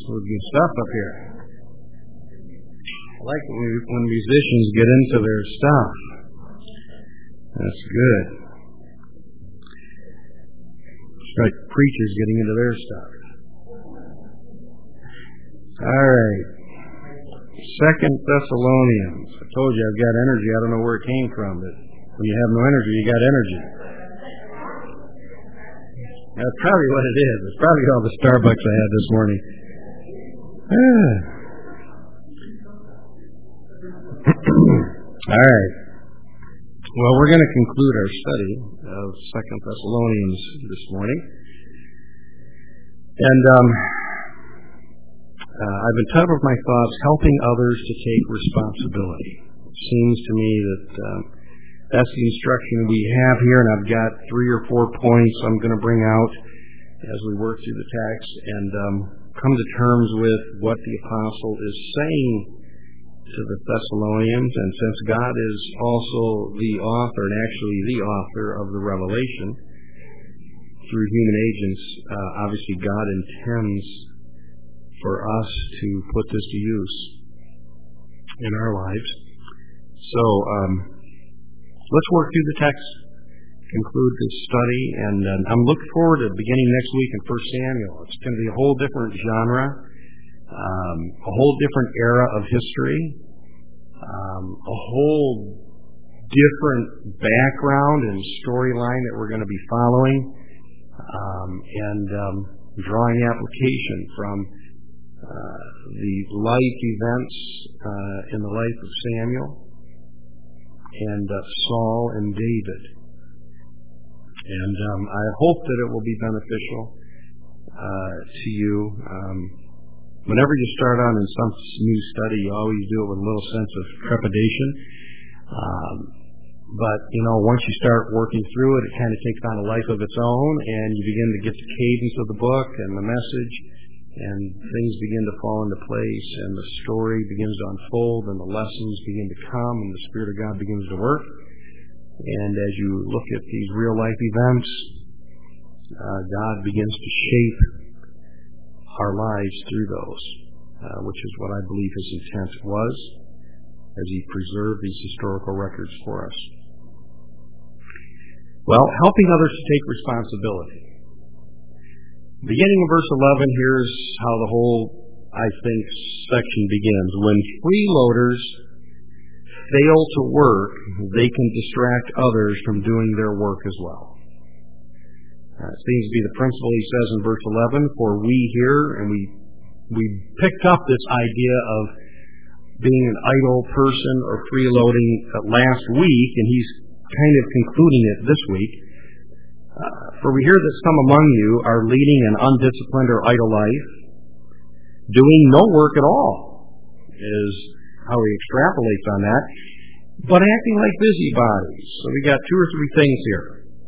Some good stuff up here. I like when musicians get into their stuff. That's good. It's like preachers getting into their stuff. All right. 2 Thessalonians. I told you I've got energy. I don't know where it came from, but when you have no energy, you got energy. That's probably what it is. It's probably all the Starbucks I had this morning. All right. Well, we're going to conclude our study of 2 Thessalonians this morning. And I've entitled my thoughts, Helping Others to Take Responsibility. It seems to me that that's the instruction we have here, and I've got 3 or 4 points I'm going to bring out as we work through the text and come to terms with what the apostle is saying to the Thessalonians. And since God is also the author, and actually the author of the revelation through human agents, obviously God intends for us to put this to use in our lives. So let's work through the text, conclude this study, and I'm looking forward to beginning next week in 1 Samuel. It's going to be a whole different genre, a whole different era of history, a whole different background and storyline that we're going to be following, and drawing application from the life events in the life of Samuel and Saul and David. And I hope that it will be beneficial to you. Whenever you start on in some new study, you always do it with a little sense of trepidation. But, once you start working through it, it kind of takes on a life of its own, and you begin to get the cadence of the book and the message, and things begin to fall into place, and the story begins to unfold, and the lessons begin to come, and the Spirit of God begins to work. And as you look at these real-life events, God begins to shape our lives through those, which is what I believe His intent was as He preserved these historical records for us. Well, helping others to take responsibility. Beginning in verse 11, here's how the whole, I think, section begins. When freeloaders fail to work, they can distract others from doing their work as well. It seems to be the principle he says in verse 11, for we here, and we picked up this idea of being an idle person or freeloading last week, and he's kind of concluding it this week. For we hear that some among you are leading an undisciplined or idle life, doing no work at all, is how he extrapolates on that, but acting like busybodies. So we got 2 or 3 things here.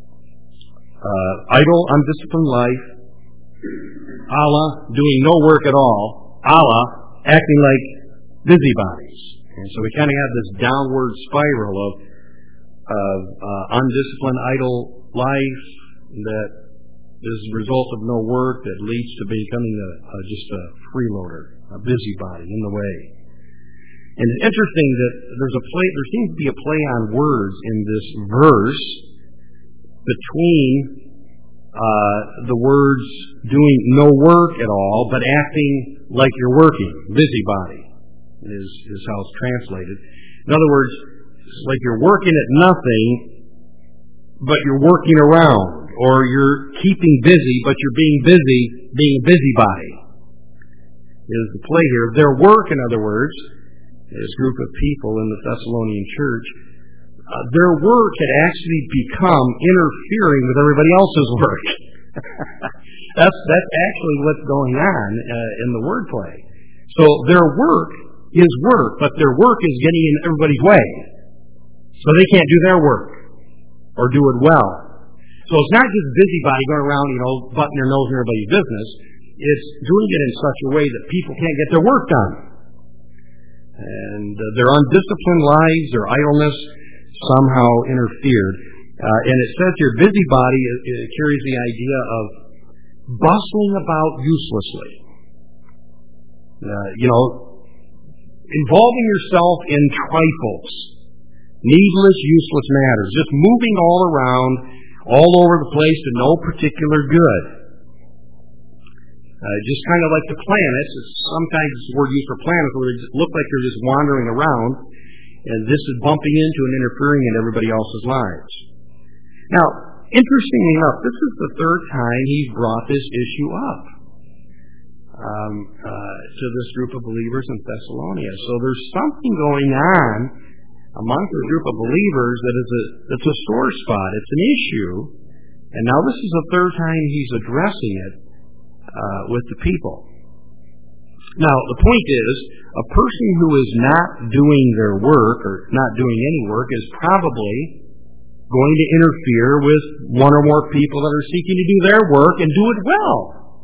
Idle, undisciplined life, a la doing no work at all, a la acting like busybodies. And so we kind of have this downward spiral of undisciplined, idle life that is a result of no work that leads to becoming just a freeloader, a busybody in the way. And it's interesting that there seems to be a play on words in this verse between the words doing no work at all, but acting like you're working, busybody is how it's translated. In other words, it's like you're working at nothing, but you're working around, or you're keeping busy, but you're being busy, being a busybody, is the play here. Their work, in other words, this group of people in the Thessalonian church, their work had actually become interfering with everybody else's work. That's actually what's going on in the wordplay. So their work is work, but their work is getting in everybody's way. So they can't do their work or do it well. So it's not just busybody going around, butting their nose in everybody's business. It's doing it in such a way that people can't get their work done. And their undisciplined lives, their idleness, somehow interfered. And it says here, busybody carries the idea of bustling about uselessly. Involving yourself in trifles, needless, useless matters, just moving all around, all over the place to no particular good. Just kind of like the planets. Sometimes it's the word used for planets where they look like they're just wandering around, and this is bumping into and interfering in everybody else's lives. Now, interestingly enough, this is the third time he's brought this issue up to this group of believers in Thessalonica. So there's something going on among the group of believers that's a sore spot. It's an issue, and now this is the third time he's addressing it with the people. Now, the point is, a person who is not doing their work or not doing any work is probably going to interfere with one or more people that are seeking to do their work and do it well.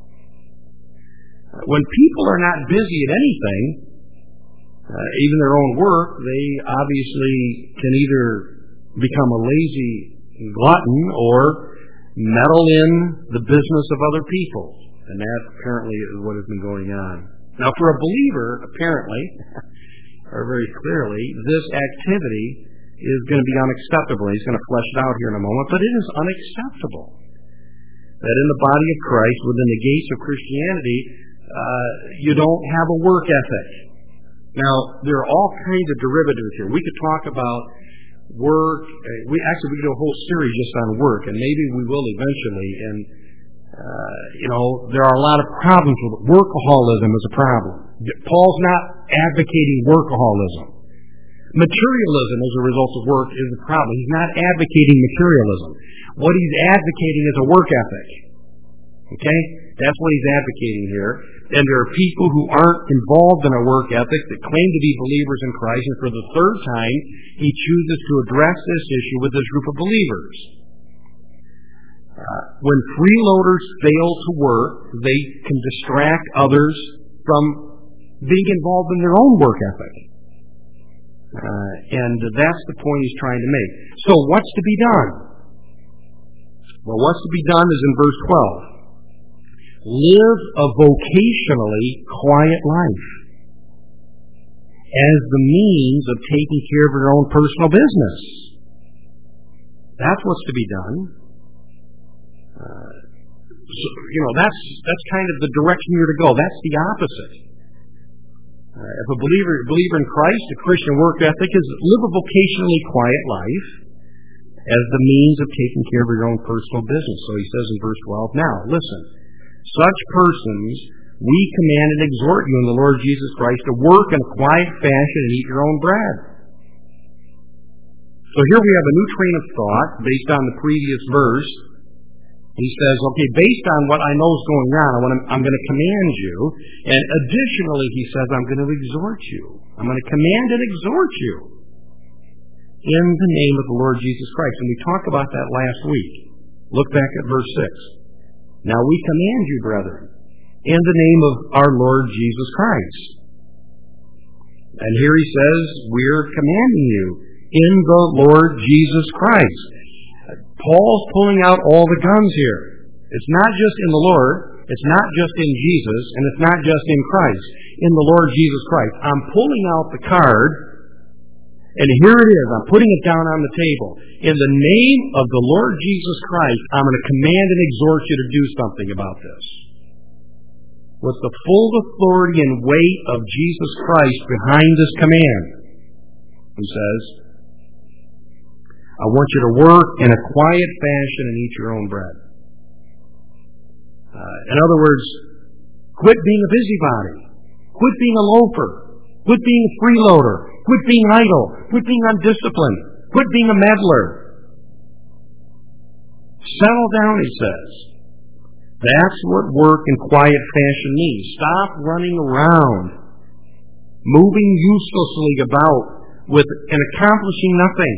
When people are not busy at anything, even their own work, they obviously can either become a lazy glutton or meddle in the business of other people. And that apparently is what has been going on. Now, for a believer, apparently, or very clearly, this activity is going to be unacceptable. He's going to flesh it out here in a moment, but it is unacceptable that in the body of Christ, within the gates of Christianity, you don't have a work ethic. Now, there are all kinds of derivatives here. We could talk about work. We could do a whole series just on work, and maybe we will eventually. And there are a lot of problems with it. Workaholism is a problem. Paul's not advocating workaholism. Materialism as a result of work is a problem. He's not advocating materialism. What he's advocating is a work ethic. Okay? That's what he's advocating here. And there are people who aren't involved in a work ethic that claim to be believers in Christ, and for the third time, he chooses to address this issue with this group of believers. When freeloaders fail to work, they can distract others from being involved in their own work ethic. And that's the point he's trying to make. So what's to be done? Well, what's to be done is in verse 12. Live a vocationally quiet life as the means of taking care of your own personal business. That's what's to be done. That's kind of the direction you're to go. That's the opposite. If a believer in Christ, a Christian work ethic is live a vocationally quiet life as the means of taking care of your own personal business. So he says in verse 12, now, listen, such persons we command and exhort you in the Lord Jesus Christ to work in a quiet fashion and eat your own bread. So here we have a new train of thought based on the previous verse. He says, okay, based on what I know is going on, I'm going to command you. And additionally, he says, I'm going to exhort you. I'm going to command and exhort you in the name of the Lord Jesus Christ. And we talked about that last week. Look back at verse 6. Now we command you, brethren, in the name of our Lord Jesus Christ. And here he says, we're commanding you in the Lord Jesus Christ. Paul's pulling out all the guns here. It's not just in the Lord, it's not just in Jesus, and it's not just in Christ. In the Lord Jesus Christ. I'm pulling out the card, and here it is. I'm putting it down on the table. In the name of the Lord Jesus Christ, I'm going to command and exhort you to do something about this. With the full authority and weight of Jesus Christ behind this command, he says, I want you to work in a quiet fashion and eat your own bread. In other words, quit being a busybody. Quit being a loafer. Quit being a freeloader. Quit being idle. Quit being undisciplined. Quit being a meddler. Settle down, he says. That's what work in quiet fashion means. Stop running around, moving uselessly about and accomplishing nothing.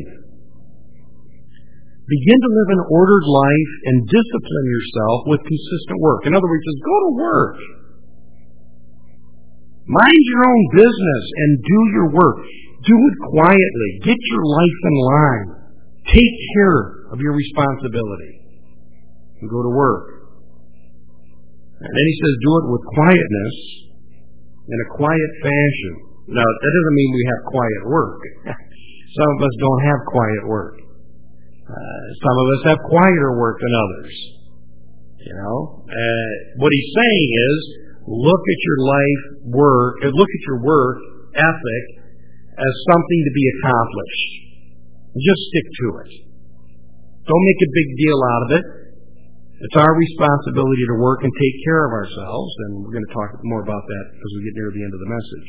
Begin to live an ordered life and discipline yourself with consistent work. In other words, just go to work. Mind your own business and do your work. Do it quietly. Get your life in line. Take care of your responsibility. And go to work. And then he says, do it with quietness in a quiet fashion. Now, that doesn't mean we have quiet work. Some of us don't have quiet work. Some of us have quieter work than others. What he's saying is, look at your work ethic as something to be accomplished. Just stick to it. Don't make a big deal out of it. It's our responsibility to work and take care of ourselves, and we're going to talk more about that as we get near the end of the message.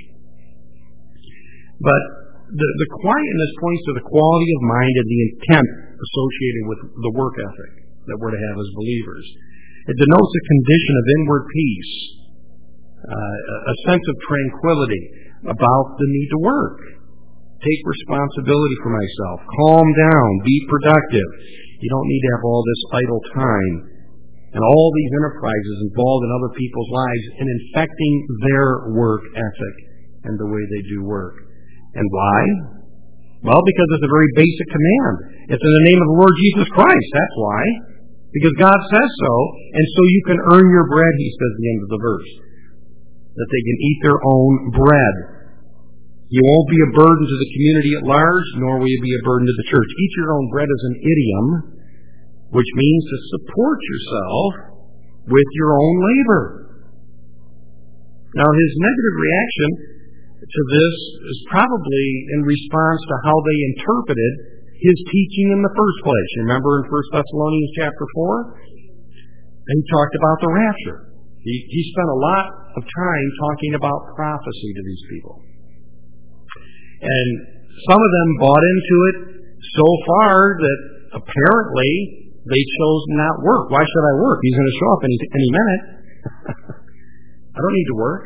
But the quietness points to the quality of mind and the intent associated with the work ethic that we're to have as believers. It denotes a condition of inward peace, a sense of tranquility about the need to work. Take responsibility for myself. Calm down. Be productive. You don't need to have all this idle time and all these enterprises involved in other people's lives in infecting their work ethic and the way they do work. And why? Well, because it's a very basic command. It's in the name of the Lord Jesus Christ. That's why. Because God says so, and so you can earn your bread, he says at the end of the verse. That they can eat their own bread. You won't be a burden to the community at large, nor will you be a burden to the church. Eat your own bread is an idiom, which means to support yourself with your own labor. Now, his negative reaction to this is probably in response to how they interpreted his teaching in the first place. Remember in 1 Thessalonians chapter 4? And he talked about the rapture. He spent a lot of time talking about prophecy to these people. And some of them bought into it so far that apparently they chose not work. Why should I work? He's going to show up any minute. I don't need to work.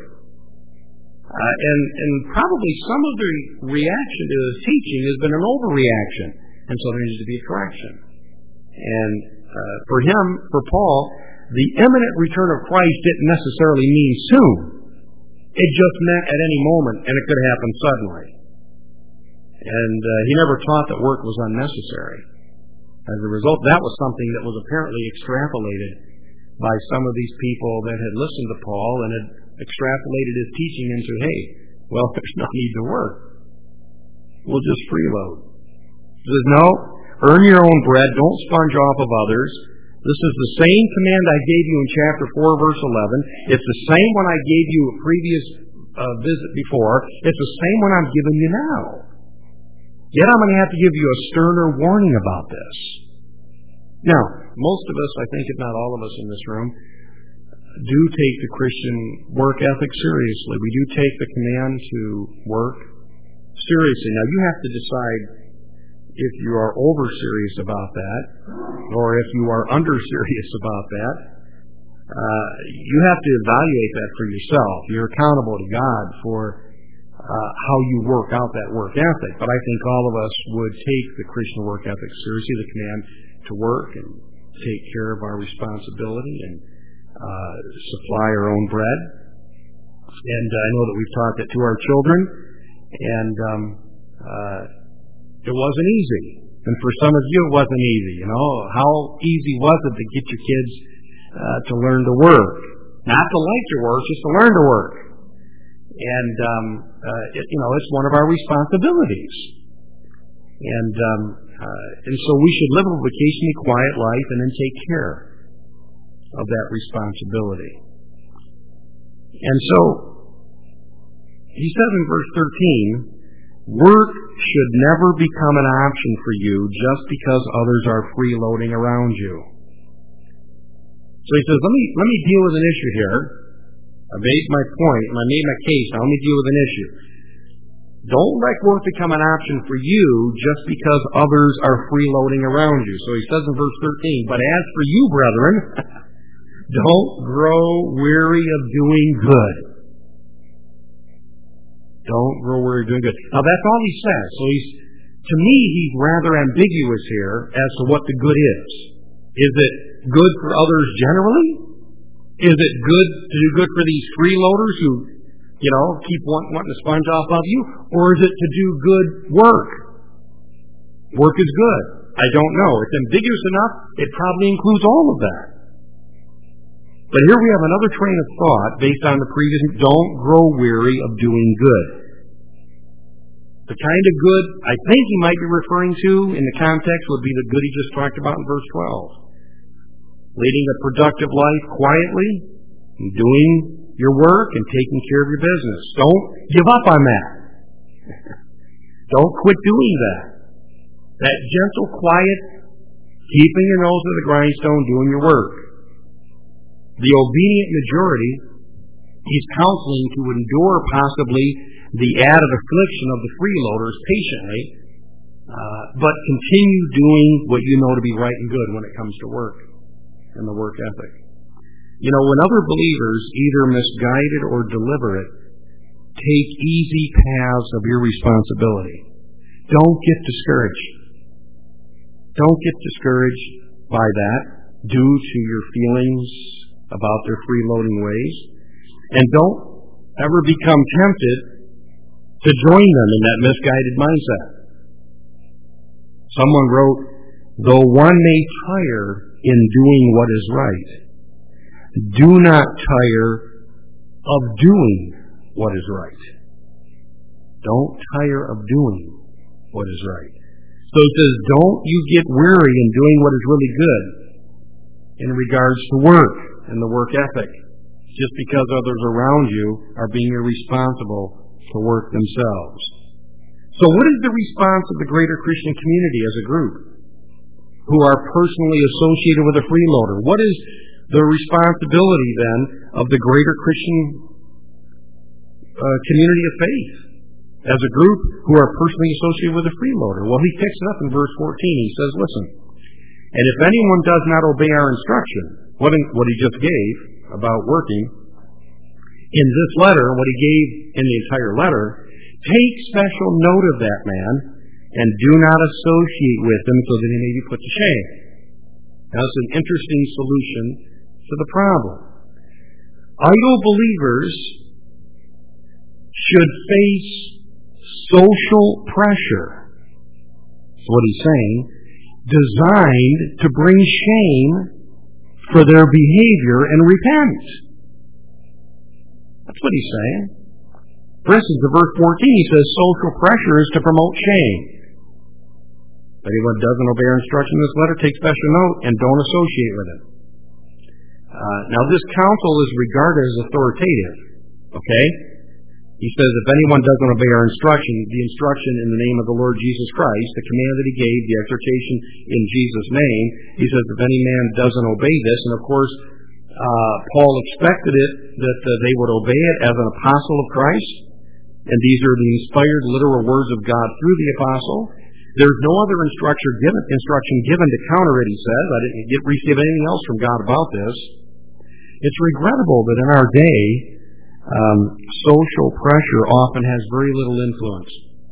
And probably some of the reaction to his teaching has been an overreaction. And so there needs to be a correction. And for Paul, the imminent return of Christ didn't necessarily mean soon. It just meant at any moment, and it could happen suddenly. And he never taught that work was unnecessary. As a result, that was something that was apparently extrapolated by some of these people that had listened to Paul and had extrapolated his teaching into, hey, well, there's no need to work. We'll just freeload. He says, no, earn your own bread. Don't sponge off of others. This is the same command I gave you in chapter 4, verse 11. It's the same one I gave you a previous visit before. It's the same one I'm giving you now. Yet I'm going to have to give you a sterner warning about this. Now, most of us, I think if not all of us in this room, do take the Christian work ethic seriously. We do take the command to work seriously. Now, you have to decide if you are over serious about that or if you are under serious about that. You have to evaluate that for yourself. You're accountable to God for how you work out that work ethic. But I think all of us would take the Christian work ethic seriously, the command to work and take care of our responsibility and supply our own bread. And I know that we've taught that to our children, and it wasn't easy. And for some of you, it wasn't easy. How easy was it to get your kids to learn to work? Not to like to work, just to learn to work. And it's one of our responsibilities. And so we should live a vacation-y, quiet life and then take care of that responsibility. And so he says in verse 13, work should never become an option for you just because others are freeloading around you. So he says, let me deal with an issue here. I made my point, and I made my case. Now let me deal with an issue. Don't let work become an option for you just because others are freeloading around you. So he says in verse 13, but as for you, brethren, don't grow weary of doing good. Don't grow weary of doing good. Now that's all he says. So to me, he's rather ambiguous here as to what the good is. Is it good for others generally? Is it good to do good for these freeloaders who, keep wanting to sponge off of you? Or is it to do good work? Work is good. I don't know. It's ambiguous enough. It probably includes all of that. But here we have another train of thought based on the previous, don't grow weary of doing good. The kind of good I think he might be referring to in the context would be the good he just talked about in verse 12. Leading a productive life quietly, and doing your work and taking care of your business. Don't give up on that. Don't quit doing that. That gentle, quiet, keeping your nose to the grindstone, doing your work. The obedient majority, he's counseling to endure possibly the added affliction of the freeloaders patiently, but continue doing what you know to be right and good when it comes to work and the work ethic. You know, when other believers, either misguided or deliberate, take easy paths of irresponsibility, don't get discouraged. Don't get discouraged by that due to your feelings about their freeloading ways. And don't ever become tempted to join them in that misguided mindset. Someone wrote, though one may tire in doing what is right, do not tire of doing what is right. Don't tire of doing what is right. So it says, don't you get weary in doing what is really good in regards to work and the work ethic, just because others around you are being irresponsible to work themselves. So what is the response of the greater Christian community as a group who are personally associated with a freeloader? What is the responsibility then of the greater Christian community of faith as a group who are personally associated with a freeloader? Well, he picks it up in verse 14. He says, listen, and if anyone does not obey our instruction, what he just gave about working, in this letter, what he gave in the entire letter, take special note of that man and do not associate with him so that he may be put to shame. Now, it's an interesting solution to the problem. Idle believers should face social pressure, that's what he's saying, designed to bring shame for their behavior and repent. That's what he's saying. For instance, in verse 14, he says social pressure is to promote shame. If anyone doesn't obey our instruction in this letter, take special note and don't associate with it. Now, this counsel is regarded as authoritative. Okay? He says, if anyone doesn't obey our instruction, the instruction in the name of the Lord Jesus Christ, the command that he gave, the exhortation in Jesus' name, he says, if any man doesn't obey this, and of course, Paul expected it that they would obey it as an apostle of Christ, and these are the inspired literal words of God through the apostle. There's no other instruction given to counter it, he says. I didn't receive anything else from God about this. It's regrettable that in our day, social pressure often has very little influence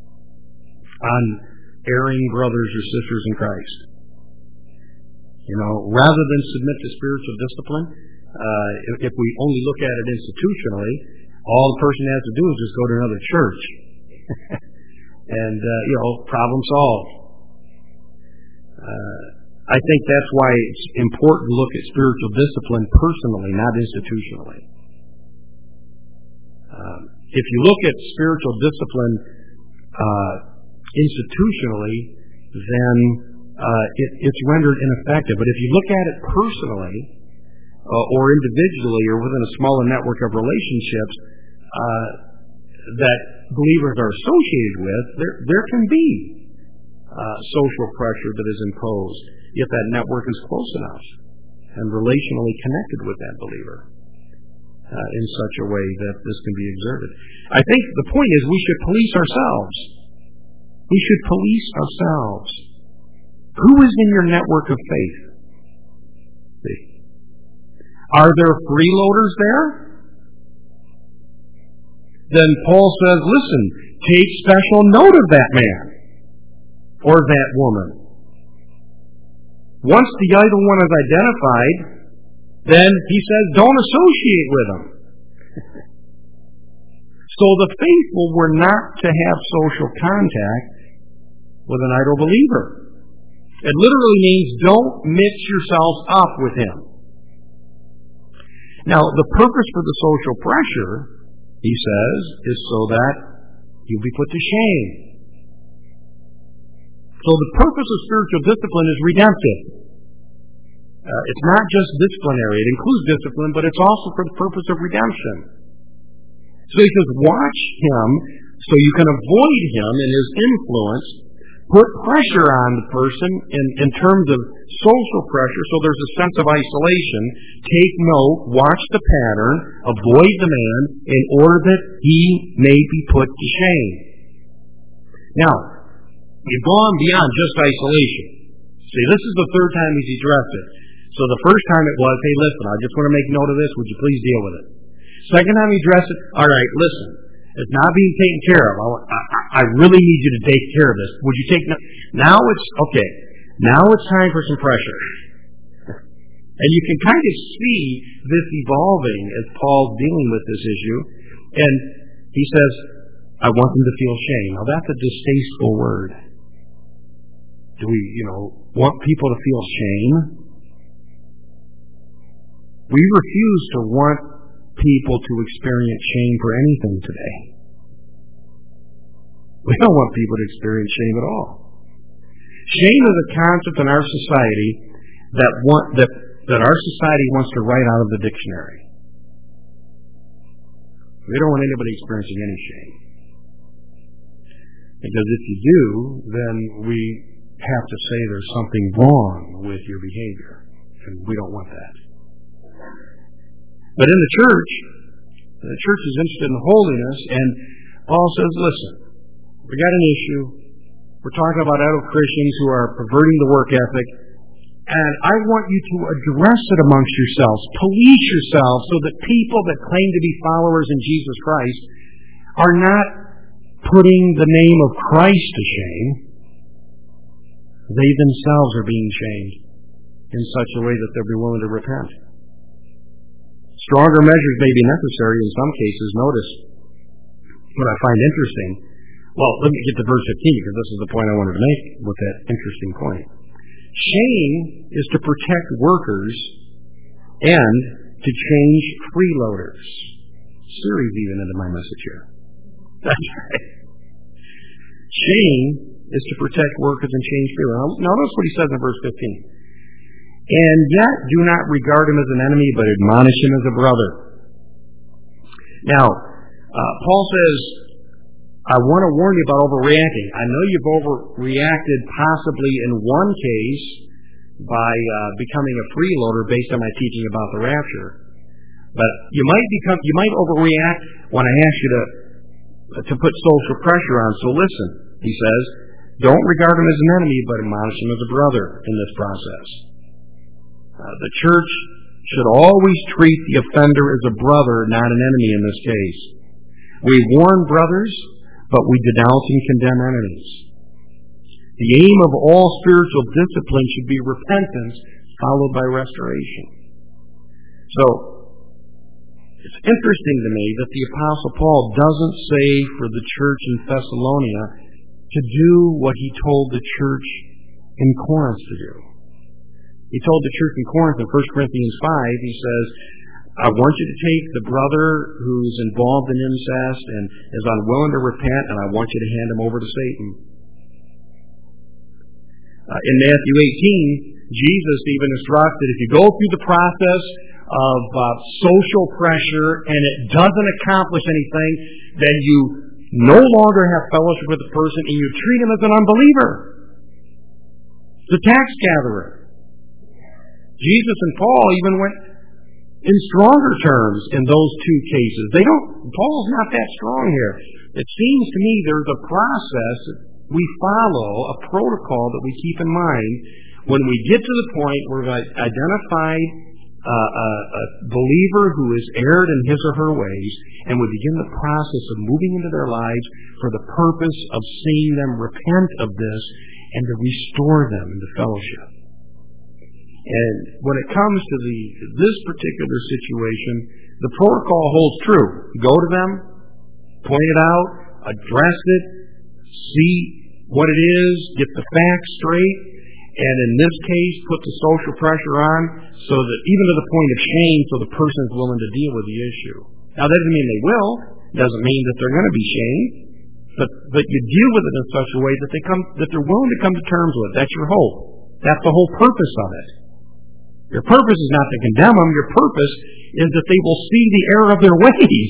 on erring brothers or sisters in Christ. You know, rather than submit to spiritual discipline, if we only look at it institutionally, all the person has to do is just go to another church. And, problem solved. I think that's why it's important to look at spiritual discipline personally, not institutionally. If you look at spiritual discipline institutionally, then it's rendered ineffective. But if you look at it personally, or individually, or within a smaller network of relationships that believers are associated with, there can be social pressure that is imposed if that network is close enough and relationally connected with that believer in such a way that this can be exerted. I think the point is we should police ourselves. We should police ourselves. Who is in your network of faith? See. Are there freeloaders there? Then Paul says, listen, take special note of that man or that woman. Once the idle one is identified, then he says, don't associate with them. So the faithful were not to have social contact with an idle believer. It literally means don't mix yourselves up with him. Now, the purpose for the social pressure, he says, is so that you'll be put to shame. So the purpose of spiritual discipline is redemptive. It's not just disciplinary. It includes discipline, but it's also for the purpose of redemption. So he says, watch him so you can avoid him and his influence. Put pressure on the person in terms of social pressure, so there's a sense of isolation. Take note, watch the pattern, avoid the man in order that he may be put to shame. Now, you've gone beyond just isolation. See, this is the third time he's addressed it. So the first time it was, hey, listen, I just want to make note of this. Would you please deal with it? Second time he addressed it, all right, listen. It's not being taken care of. I really need you to take care of this. Would you take now? It's okay. Now it's time for some pressure, and you can kind of see this evolving as Paul's dealing with this issue. And he says, "I want them to feel shame." Now that's a distasteful word. Do we, want people to feel shame? We refuse to want people to experience shame for anything today. We don't want people to experience shame at all. Shame is a concept in our society that our society wants to write out of the dictionary. We don't want anybody experiencing any shame. Because if you do, then we have to say there's something wrong with your behavior. And we don't want that. But in the church is interested in holiness, and Paul says, listen, we got an issue. We're talking about adult Christians who are perverting the work ethic, and I want you to address it amongst yourselves. Police yourselves so that people that claim to be followers in Jesus Christ are not putting the name of Christ to shame. They themselves are being shamed in such a way that they'll be willing to repent. Stronger measures may be necessary in some cases. Notice what I find interesting. Well, let me get to verse 15 because this is the point I wanted to make with that interesting point. Shame is to protect workers and to change freeloaders. Siri's even into my message here. That's right. Shame is to protect workers and change freeloaders. Now notice what he says in verse 15. And yet do not regard him as an enemy, but admonish him as a brother. Now, Paul says, I want to warn you about overreacting. I know you've overreacted possibly in one case by becoming a freeloader based on my teaching about the rapture. But you might overreact when I ask you to put social pressure on. So listen, he says, don't regard him as an enemy, but admonish him as a brother in this process. The church should always treat the offender as a brother, not an enemy in this case. We warn brothers, but we denounce and condemn enemies. The aim of all spiritual discipline should be repentance, followed by restoration. So, it's interesting to me that the Apostle Paul doesn't say for the church in Thessalonica to do what he told the church in Corinth to do. He told the church in Corinth in 1 Corinthians 5, he says, I want you to take the brother who's involved in incest and is unwilling to repent, and I want you to hand him over to Satan. In Matthew 18, Jesus even instructed if you go through the process of social pressure and it doesn't accomplish anything, then you no longer have fellowship with the person and you treat him as an unbeliever. The tax gatherer. Jesus and Paul even went in stronger terms in those two cases. Paul's not that strong here. It seems to me there's a process we follow, a protocol that we keep in mind when we get to the point where we've identified a believer who has erred in his or her ways, and we begin the process of moving into their lives for the purpose of seeing them repent of this and to restore them into fellowship. And when it comes to this particular situation, the protocol holds true. Go to them, point it out, address it, see what it is, get the facts straight, and in this case put the social pressure on so that even to the point of shame so the person is willing to deal with the issue. Now, that doesn't mean they will. Doesn't mean that they're going to be shamed. But you deal with it in such a way that they're willing to come to terms with it. That's your hope. That's the whole purpose of it. Your purpose is not to condemn them. Your purpose is that they will see the error of their ways.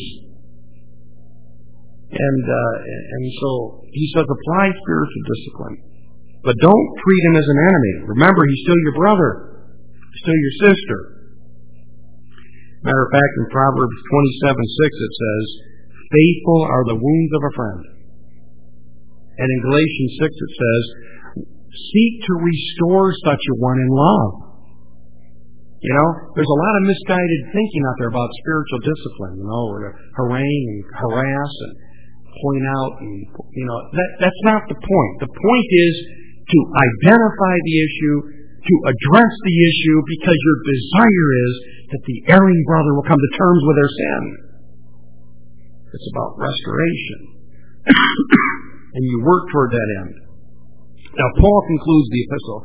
And so he says, apply spiritual discipline. But don't treat him as an enemy. Remember, he's still your brother. He's still your sister. Matter of fact, in Proverbs 27:6 it says, faithful are the wounds of a friend. And in Galatians 6 it says, seek to restore such a one in love. You know, there's a lot of misguided thinking out there about spiritual discipline, or to harangue and harass and point out, and that's not the point. The point is to identify the issue, to address the issue, because your desire is that the erring brother will come to terms with their sin. It's about restoration. And you work toward that end. Now, Paul concludes the epistle,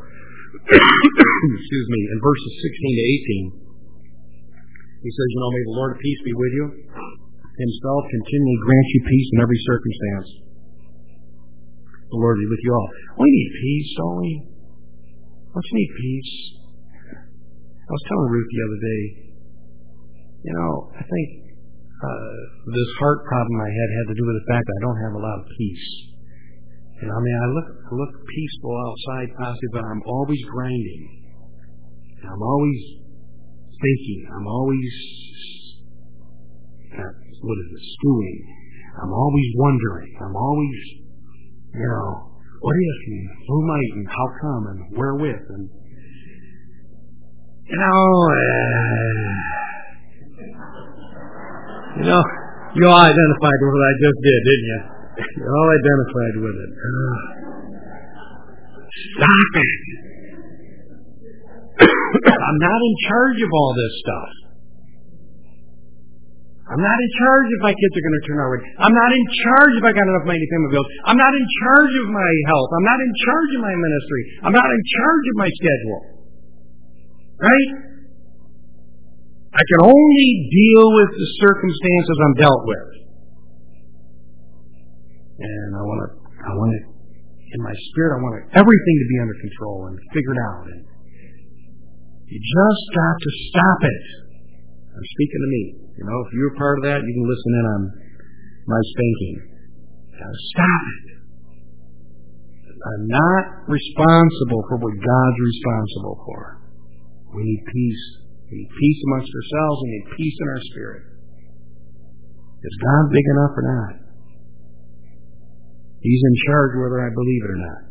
in verses 16 to 18. He says, may the Lord of peace be with you. Himself continually grant you peace in every circumstance. The Lord be with you all. We need peace, don't we? Don't you need peace? I was telling Ruth the other day, I think this heart problem I had to do with the fact that I don't have a lot of peace. I look peaceful outside, possibly, but I'm always grinding. I'm always thinking. I'm always, stewing. I'm always wondering. I'm always, what if, and who might, and how come, and wherewith, and, you all identified with what I just did, didn't you? You all identified with it. Stop it! I'm not in charge of all this stuff. I'm not in charge if my kids are going to turn out right. I'm not in charge if I got enough money to pay my bills. I'm not in charge of my health. I'm not in charge of my ministry. I'm not in charge of my schedule. Right? I can only deal with the circumstances I'm dealt with. And I want it, in my spirit, I want everything to be under control and figured out. And you just got to stop it. I'm speaking to me. If you're part of that, you can listen in on my spanking. Stop it. I'm not responsible for what God's responsible for. We need peace. We need peace amongst ourselves. We need peace in our spirit. Is God big enough or not? He's in charge whether I believe it or not.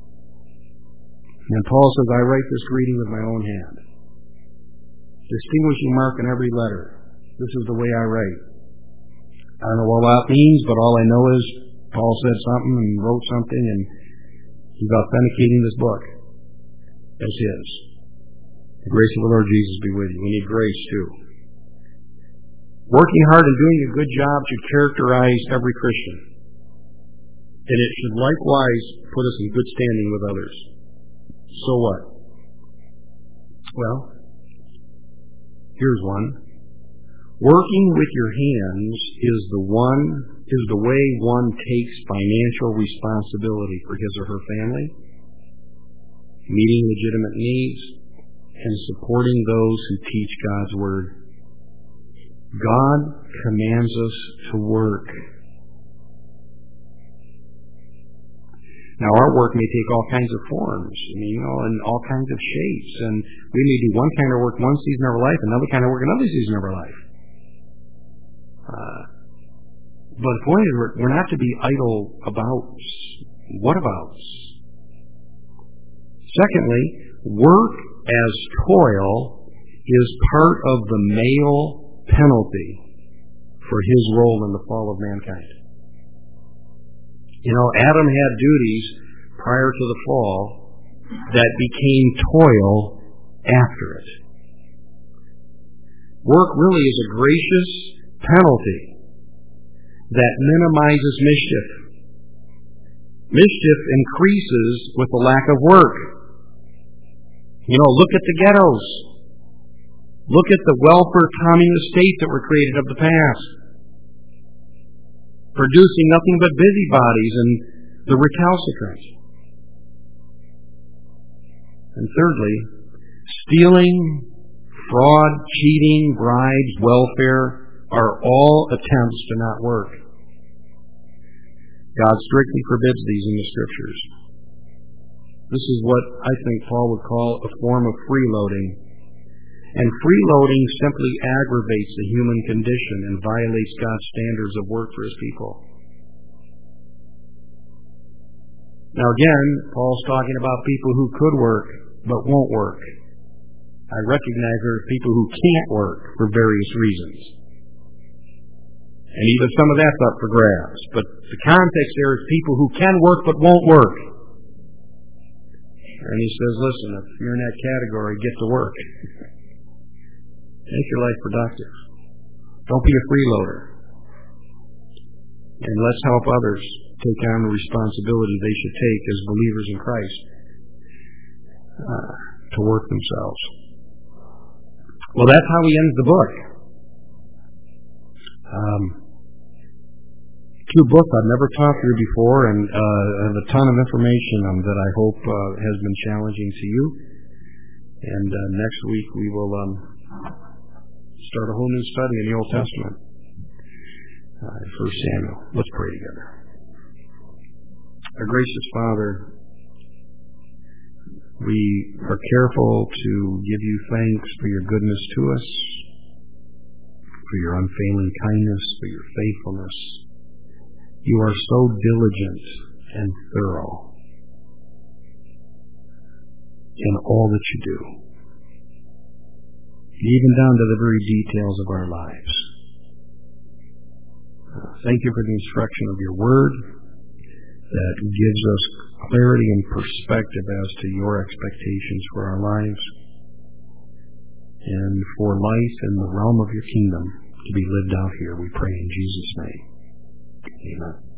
And Paul says, I write this greeting with my own hand. Distinguishing mark in every letter. This is the way I write. I don't know what that means, but all I know is Paul said something and wrote something, and he's authenticating this book as his. The grace of the Lord Jesus be with you. We need grace too. Working hard and doing a good job should characterize every Christian. And it should likewise put us in good standing with others. So what? Well, here's one. Working with your hands is the way one takes financial responsibility for his or her family, meeting legitimate needs, and supporting those who teach God's Word. God commands us to work. Now, our work may take all kinds of forms, and all kinds of shapes. And we may do one kind of work one season of our life, another kind of work another season of our life. But the point is, we're not to be idle about whatabouts. Secondly, work as toil is part of the male penalty for his role in the fall of mankind. Adam had duties prior to the fall that became toil after it. Work really is a gracious penalty that minimizes mischief. Mischief increases with the lack of work. Look at the ghettos. Look at the welfare communist states that were created of the past, producing nothing but busybodies and the recalcitrant. And thirdly, stealing, fraud, cheating, bribes, welfare are all attempts to not work. God strictly forbids these in the Scriptures. This is what I think Paul would call a form of freeloading. And freeloading simply aggravates the human condition and violates God's standards of work for His people. Now again, Paul's talking about people who could work but won't work. I recognize there are people who can't work for various reasons. And even some of that's up for grabs. But the context there is people who can work but won't work. And he says, listen, if you're in that category, get to work. Make your life productive. Don't be a freeloader. And let's help others take on the responsibility they should take as believers in Christ to work themselves. Well, that's how he ends the book. Two books I've never taught through before, and have a ton of information that I hope has been challenging to you. And next week we will start a whole new study in the Old Testament, 1 Samuel. Let's pray together. Our gracious Father, we are careful to give you thanks for your goodness to us, for your unfailing kindness, for your faithfulness. You are so diligent and thorough in all that you do, even down to the very details of our lives. Thank you for the instruction of your word that gives us clarity and perspective as to your expectations for our lives and for life in the realm of your kingdom to be lived out here. We pray in Jesus' name. Amen.